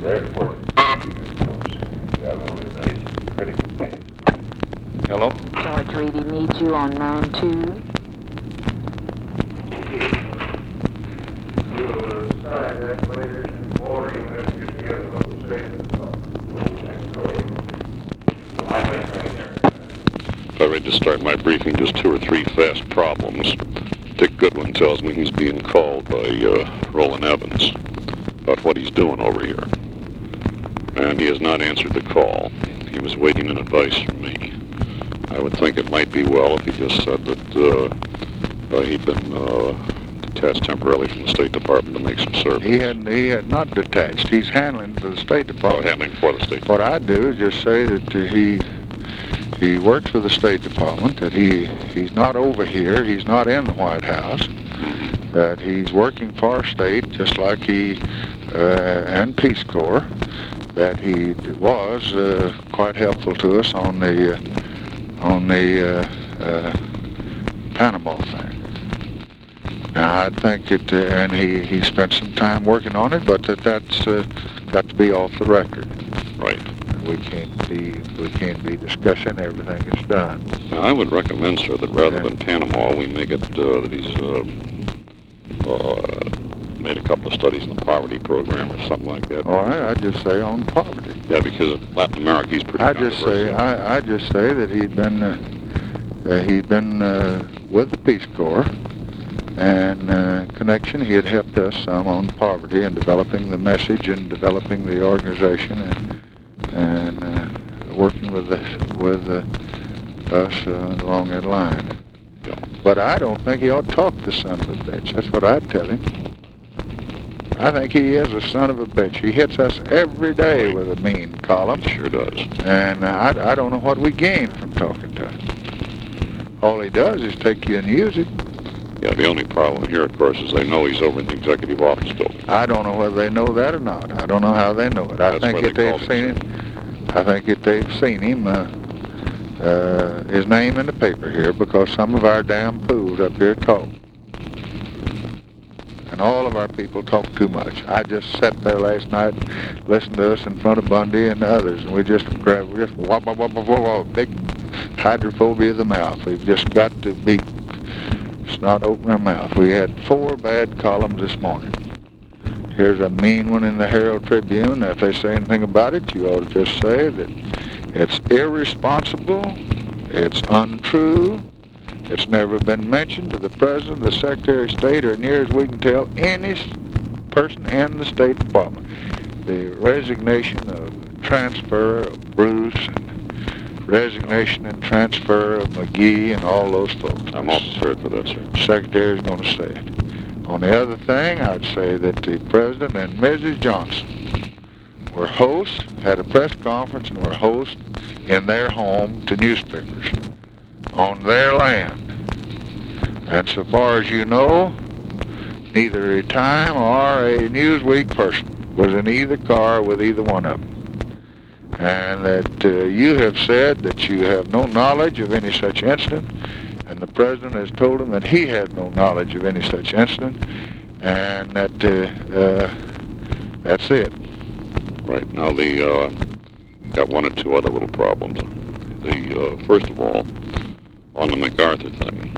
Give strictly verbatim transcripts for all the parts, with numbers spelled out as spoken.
Hello? George Reedy needs you on round two. If I ready to start my briefing, just two or three fast problems. Dick Goodwin tells me he's being called by uh, Roland Evans about what he's doing over here. And he has not answered the call. He was waiting an advice from me. I would think it might be well if he just said that uh, uh, he'd been uh, detached temporarily from the State Department to make some service. He had he had not detached. He's handling for the State Department. Oh, handling for the State Department. What I do is just say that uh, he he works for the State Department, that he, he's not over here, he's not in the White House, Mm-hmm. that he's working for our state just like he, uh, and Peace Corps, that he was uh, quite helpful to us on the, uh, on the uh, uh, Panama thing. Now, I think it, uh, and he, he spent some time working on it, but that that's uh, got to be off the record. Right. We can't be we can't be discussing everything that's done. Now, I would recommend, sir, that rather than Panama, we make it uh, that he's uh, uh, made a couple of studies in the poverty program or something like that. All right, I just say on poverty. Yeah, because in Latin America, he's pretty. I just say I, I just say that he'd been uh, uh, he'd been uh, with the Peace Corps, and uh, connection he had helped us some on poverty and developing the message and developing the organization and. and uh, working with the, with uh, us uh, along that line. Yeah. But I don't think he ought to talk to son of a bitch. That's what I'd tell him. I think he is a son of a bitch. He hits us every day with a mean column. He sure does. And uh, I, I don't know what we gain from talking to him. All he does is take you and use it. Yeah, the only problem here, of course, is they know he's over in the executive office building. I don't know whether they know that or not. I don't know how they know it. I That's think why if they they've called seen him. it, I think if they've seen him, uh, uh, his name in the paper here, because some of our damn fools up here talk. And all of our people talk too much. I just sat there last night and listened to us in front of Bundy and the others, and we just grabbed, we just wah, wah, wah, wah, wah, wah, big hydrophobia of the mouth. We've just got to be, just not open our mouth. We had four bad columns this morning. Here's a mean one in the Herald Tribune. If they say anything about it, you ought to just say that it's irresponsible, it's untrue, it's never been mentioned to the President, the Secretary of State, or near as we can tell, any person in the State Department. The resignation of transfer of Bruce, and resignation and transfer of McGee and all those folks. I'm all prepared for that, sir. The Secretary's going to say it. On the other thing, I'd say that the President and Missus Johnson were hosts, had a press conference, and were hosts in their home to newspapers on their land. And so far as you know, neither a Time or a Newsweek person was in either car with either one of them. And that uh, you have said that you have no knowledge of any such incident. And the President has told him that he has no knowledge of any such incident, and that uh, uh, that's it. Right. Now, the, uh, got one or two other little problems. The, uh, first of all, on the MacArthur thing,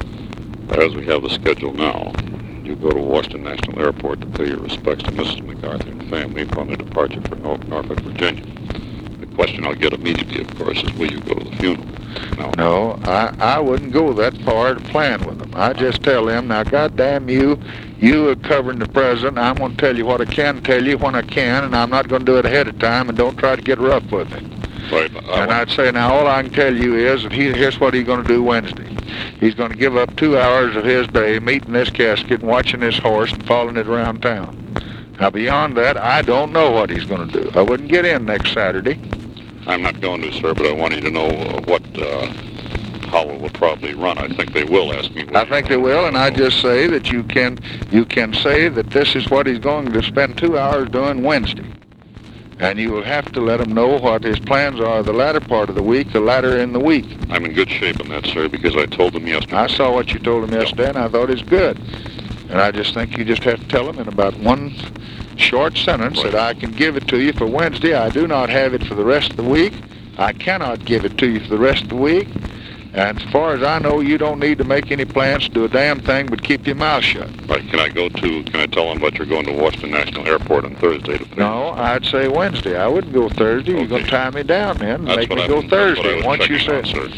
as we have the schedule now, you go to Washington National Airport to pay your respects to Missus MacArthur and family upon their departure for Norfolk, Virginia. The question I'll get immediately, of course, is will you go to the funeral? No, no I, I wouldn't go that far to plan with them. I just tell them, now, goddamn you, you are covering the President. I'm going to tell you what I can tell you when I can, and I'm not going to do it ahead of time, and don't try to get rough with me. Right. I and I'd say, now, all I can tell you is that he, here's what he's going to do Wednesday. He's going to give up two hours of his day meeting this casket and watching this horse and following it around town. Now, beyond that, I don't know what he's going to do. I wouldn't get in next Saturday. I'm not going to, sir, but I want you to know uh, what, uh, how it will probably run. I think they will ask me. I think they will, and I just say that you can, you can say that this is what he's going to spend two hours doing Wednesday. And you will have to let him know what his plans are the latter part of the week, the latter in the week. I'm in good shape on that, sir, because I told him yesterday. I saw what you told him yesterday, and I thought it's good. And I just think you just have to tell him in about one short sentence Right. that I can give it to you for Wednesday. I do not have it for the rest of the week. I cannot give it to you for the rest of the week. And as far as I know, you don't need to make any plans to do a damn thing but keep your mouth shut. Right, can I go to, can I tell him that you're going to Washington National Airport on Thursday to No, I'd say Wednesday. I wouldn't go Thursday. You're going to Okay. tie me down then and That's make what me I go was- that's what I Thursday. was Once you checking out, said,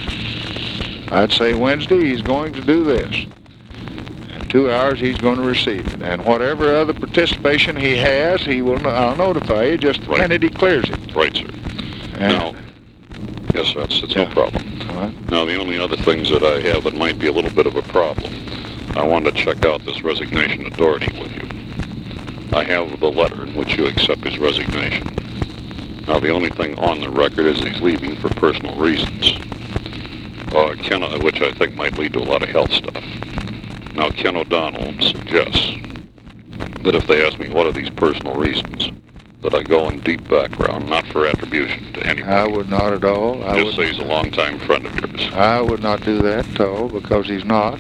sir. I'd say Wednesday he's going to do this. In two hours he's going to receive it. And whatever other participation he has, he will. I'll notify you just the Right. minute he clears it. Right, sir. And, Now, yes, that's, it's Yeah. no problem. all right. Now, the only other things that I have that might be a little bit of a problem, I wanted to check out this resignation authority with you. I have the letter in which you accept his resignation. Now, the only thing on the record is he's leaving for personal reasons, uh, Ken, which I think might lead to a lot of health stuff. Now, Ken O'Donnell suggests that if they ask me what are these personal reasons, that I go in deep background, not for attribution to anybody. I would not at all. I Just would, say he's a longtime friend of yours. I would not do that at all because he's not.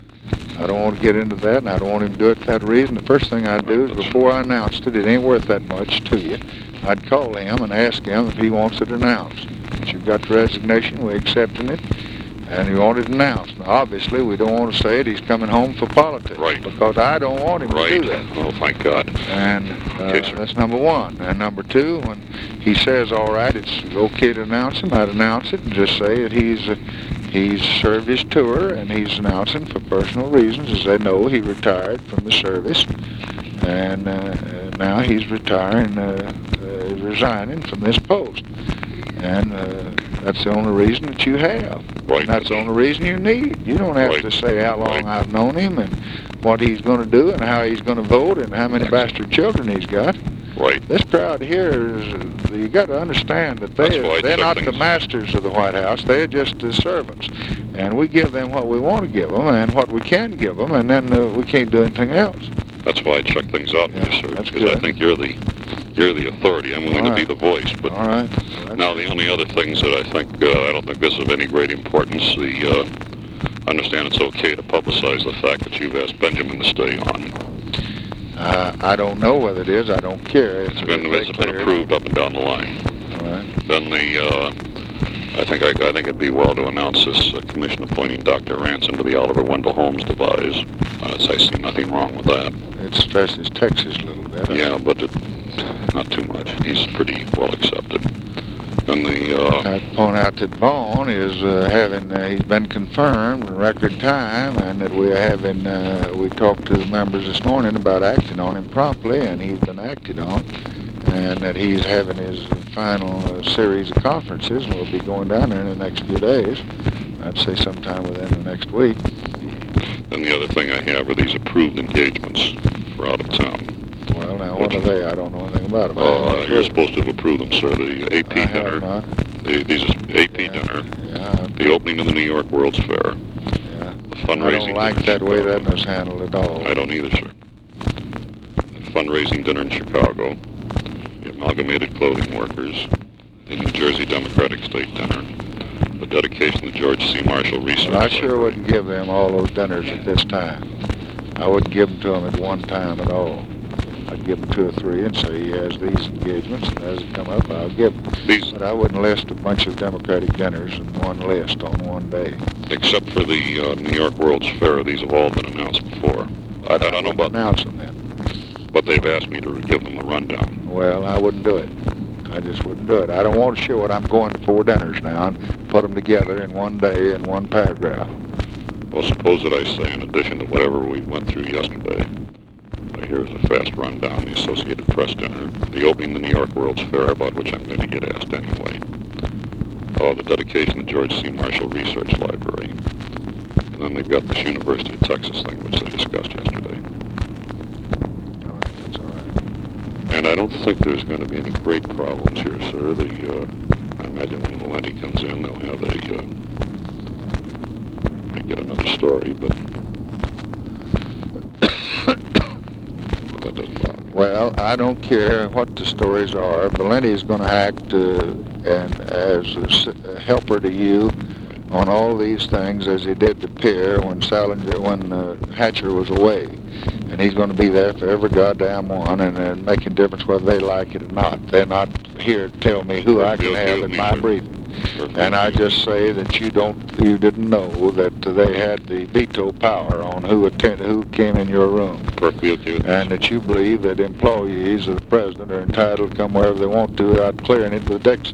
I don't want to get into that, and I don't want him to do it for that reason. The first thing I'd do is before I announced it, it ain't worth that much to you, I'd call him and ask him if he wants it announced. But you've got the resignation, we're accepting it, and you want it announced. Now, obviously, we don't want to say it, he's coming home for politics. Right. Because I don't want him Right. to do that. Oh, thank God. And uh, Okay, sir. that's number one. And number two, when he says, all right, it's okay to announce him, I'd announce it and just say that he's uh, he's served his tour and he's announcing for personal reasons. As they know, he retired from the service. And uh, now he's retiring, uh, uh, resigning from this post. And uh, that's the only reason that you have. Right. And that's the only reason you need. You don't have Right. to say how long Right. I've known him and what he's going to do and how he's going to vote and how many bastard children he's got. Right. This crowd here, is, you got to understand that That's they, why I they're took not the things- masters of the White House. They're just the servants. And we give them what we want to give them and what we can give them, and then uh, we can't do anything else. That's why I check things out with Yeah, you, sir. that's Because I good. think you're the you're the authority. I'm willing All to be right. the voice. But All right. Well, that's- now the only other things that I think, uh, I don't think this is of any great importance. The, uh, I understand it's okay to publicize the fact that you've asked Benjamin to stay on. Uh, I don't know whether it is. I don't care. It's been, very it's been clear. approved up and down the line. All right. Then the, uh, I think I, I think it'd be well to announce this uh, commission appointing Doctor Ransom to the Oliver Wendell Holmes devise. Uh, I see nothing wrong with that. It stresses Texas a little bit. Yeah, but it, not too much. He's pretty well accepted. And the, uh, I'd point out that Vaughn is uh, having, uh, he's been confirmed in record time, and that we're having, uh, we talked to the members this morning about acting on him promptly, and he's been acted on, and that he's having his final uh, series of conferences, and we'll be going down there in the next few days. I'd say sometime within the next week. and the other thing I have are these approved engagements for out of town. Well, now, what are they? I don't know anything about them. I haven't Uh, looked you're through them. supposed to approve them, sir. The A P I dinner, have not. the, these is A P Yeah. dinner, Yeah, the opening of the New York World's Fair, yeah. the I fundraising don't like dinner in that way Chicago. that was handled at all. I don't either, sir. The fundraising dinner in Chicago, the Amalgamated Clothing Workers, the New Jersey Democratic State Dinner, the dedication to George C. Marshall Research. Well, I sure Library. wouldn't give them all those dinners at this time. I wouldn't give them to him at one time at all. I'd give him two or three and say he has these engagements, and as they come up, I'll give them. These, But I wouldn't list a bunch of Democratic dinners in one list on one day. except for the uh, New York World's Fair, these have all been announced before. I, I don't know about, Announce them then. but they've asked me to give them a rundown. Well, I wouldn't do it. I just wouldn't do it. I don't want to show it. I'm going to four dinners now and put them together in one day in one paragraph. Well, suppose that I say, in addition to whatever we went through yesterday, uh, here's a fast rundown, the Associated Press dinner, the opening of the New York World's Fair, about which I'm going to get asked anyway. Oh, the dedication to George C. Marshall Research Library. And then they've got this University of Texas thing, which they discussed yesterday. All right, that's all right. And I don't think there's going to be any great problems here, sir. The, uh, I imagine when Valenti comes in, they'll have a, uh, they get another story, but that doesn't bother me. Well, I don't care what the stories are. Valenti is going to act uh, and as a, s- a helper to you on all these things as he did to Pierre when Salinger, when uh, Hatcher was away. And he's going to be there for every goddamn one, and they're making difference whether they like it or not. They're not here to tell me who I can have in my briefing. And I just say that you don't, you didn't know that they had the veto power on who attended, who came in your room. Perfectly okay with And that you believe that employees of the president are entitled to come wherever they want to without clearing it with Dixon.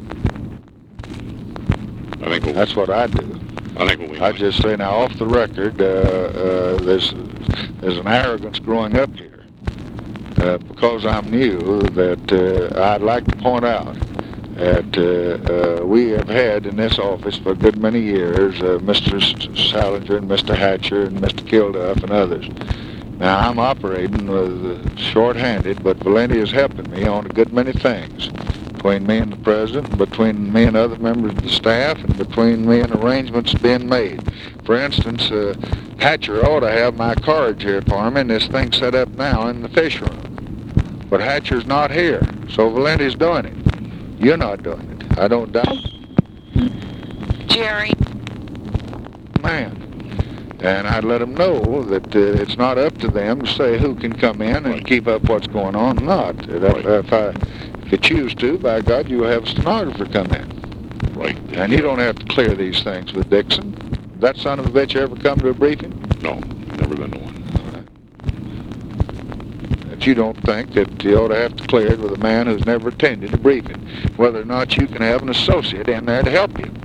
I think we'll, That's what I do. I think we I just say now, off the record, uh, uh, there's there's an arrogance growing up here uh, because I'm new that uh, I'd like to point out that uh, uh, we have had in this office for a good many years uh, Mister Salinger and Mister Hatcher and Mister Kilduff and others. Now I'm operating with uh, short-handed, but Valenti is helping me on a good many things. Between me and the president, between me and other members of the staff, and between me and arrangements being made. For instance, uh, Hatcher ought to have my cards here for me, and this thing set up now in the fish room. But Hatcher's not here, so Valenti's doing it. You're not doing it. I don't doubt. Jerry. Man. And I'd let them know that uh, it's not up to them to say who can come in and Right. keep up what's going on or not. If, Right. if I if you choose to, by God, you'll have a stenographer come in. Right. And you don't have to clear these things with Dixon. That son of a bitch ever come to a briefing? No, never been to one. That you don't think that you ought to have to clear it with a man who's never attended a briefing, whether or not you can have an associate in there to help you.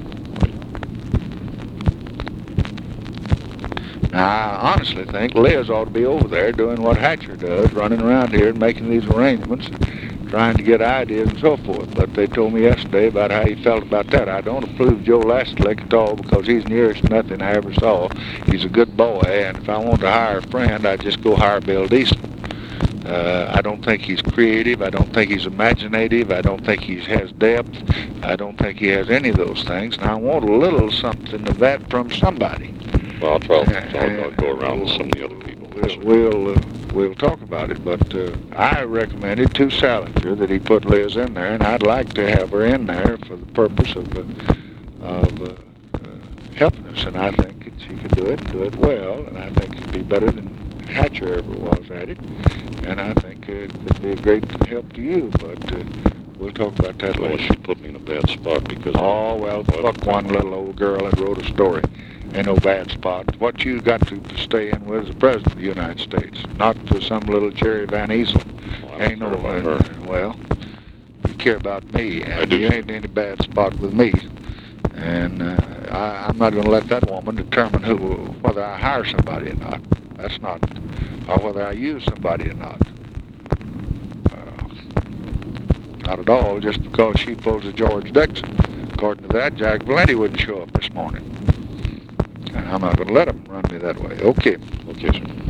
Now, I honestly think Liz ought to be over there doing what Hatcher does, running around here and making these arrangements, trying to get ideas and so forth. But they told me yesterday about how he felt about that. I don't approve Joe Lastlick at all because he's nearest nothing I ever saw. He's a good boy, and if I want to hire a friend, I'd just go hire Bill Deason. Uh, I don't think he's creative. I don't think he's imaginative. I don't think he has depth. I don't think he has any of those things. And I want a little something of that from somebody. Well, I'll try. I'll, I'll go around with some of the other people. We'll we'll, uh, we'll talk about it, but uh, I recommended to Salinger that he put Liz in there, and I'd like to have her in there for the purpose of uh, of uh, uh, helping us. And I think that she could do it, and do it well, and I think it'd be better than Hatcher ever was at it. And I think uh, it would be a great help to you, but uh, we'll talk about that Well, later. she put me in a bad spot because. Oh, well, fuck one little old girl that wrote a story. Ain't no bad spot. What you got to stay in with is the President of the United States, not for some little Jerry Van Easel. Well, Ain't no, about uh, her. well, you care about me, and I do. you ain't in any bad spot with me. And uh, I, I'm not going to let that woman determine who, whether I hire somebody or not. That's not, or whether I use somebody or not. Uh, not at all, just because she pulls a George Dixon. According to that, Jack Valenti wouldn't show up this morning. And I'm not going to let him run me that way. Okay. Okay, sir.